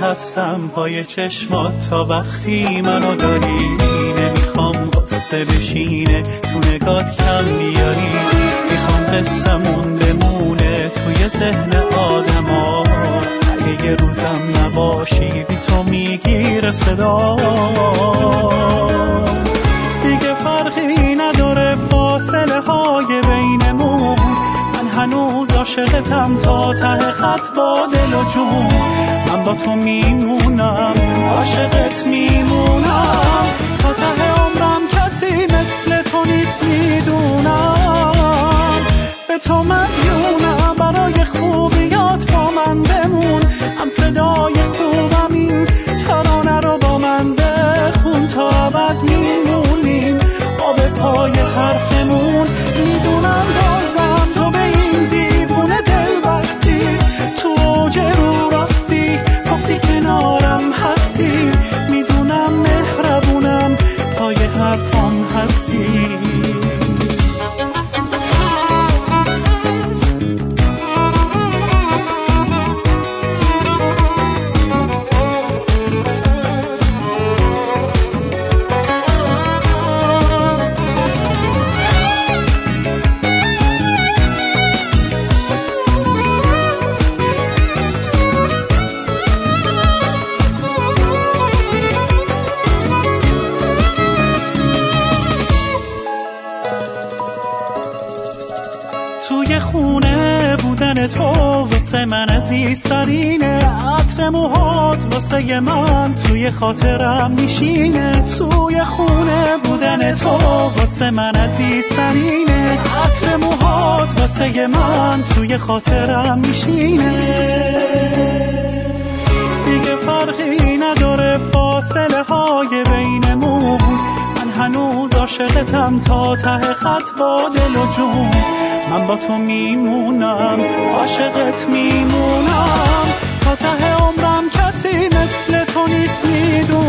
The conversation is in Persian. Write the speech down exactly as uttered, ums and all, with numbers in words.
هستم پای چشمات تا وقتی منو داری. نمیخوام قصه بشینه تو نگات کم بیاری. میخوام قصمون بمونه توی ذهن آدم ها. اگه یه روزم نباشی بی تو میگیره صدا. دیگه فرقی نداره فاصله های بینمون. من هنوز عاشقتم تا ته خط با دل و جون. من با تو میمونم عاشقت میمونم تا ته عمرم. کسی مثل تو نیست میدونم. به تو مدیونم برای خوبیات با من بمون. هم صدای خوبم این ترانه رو با من بخون تا ابد میمونیم آب پای حرفمون. میدونم بازم تو به این دیوونه دل بستی. تو اوج رو راستی گفتی کنارم هستی. میدونم مهربونم پای حرفام هستی. توی خونه بودن تو واسه من عزیزترینه. عطر موهات واسه من توی خاطرم میشینه. توی خونه بودن تو واسه من عزیزترینه. عطر موهات واسه من توی خاطرم میشینه. دیگه فرقی نداره فاصله های بینمون. من هنوز عاشقتم تا ته خط با دل و جون. من با تو میمونم عاشقت میمونم تا ته عمرم. کسی مثل تو نیست میدونم.